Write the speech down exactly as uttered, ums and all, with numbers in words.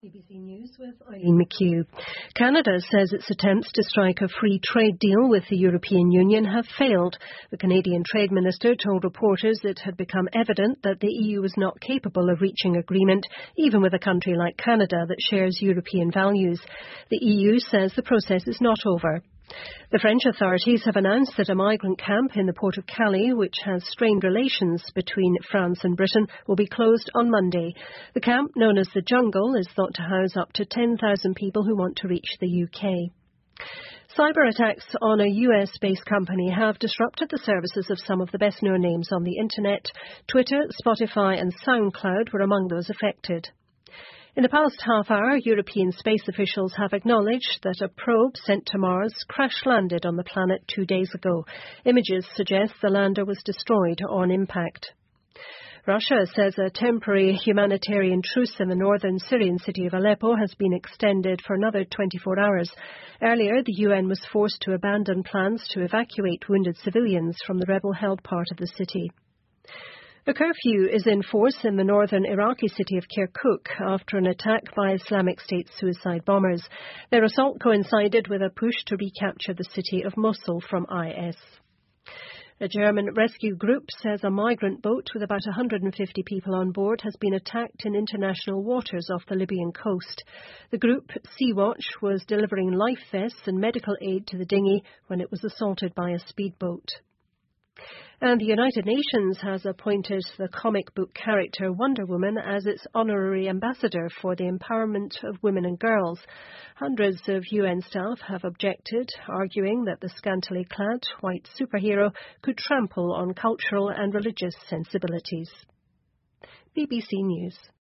B B C News with Eileen McHugh. Canada says its attempts to strike a free trade deal with the European Union have failed. The Canadian Trade Minister told reporters it had become evident that the E U was not capable of reaching agreement, even with a country like Canada that shares European values. The E U says the process is not over. The French authorities have announced that a migrant camp in the port of Calais, which has strained relations between France and Britain, will be closed on Monday. The camp, known as the Jungle, is thought to house up to ten thousand people who want to reach the U K. Cyber attacks on a U S-based company have disrupted the services of some of the best-known names on the internet. Twitter, Spotify and SoundCloud were among those affected. In the past half hour, European space officials have acknowledged that a probe sent to Mars crash-landed on the planet two days ago. Images suggest the lander was destroyed on impact. Russia says a temporary humanitarian truce in the northern Syrian city of Aleppo has been extended for another twenty-four hours. Earlier, the U N was forced to abandon plans to evacuate wounded civilians from the rebel-held part of the city. A curfew is in force in the northern Iraqi city of Kirkuk after an attack by Islamic State suicide bombers. Their assault coincided with a push to recapture the city of Mosul from I S. A German rescue group says a migrant boat with about one hundred fifty people on board has been attacked in international waters off the Libyan coast. The group, Sea-Watch, was delivering life vests and medical aid to the dinghy when it was assaulted by a speedboat. And the United Nations has appointed the comic book character Wonder Woman as its honorary ambassador for the empowerment of women and girls. Hundreds of U N staff have objected, arguing that the scantily clad white superhero could trample on cultural and religious sensibilities. B B C News.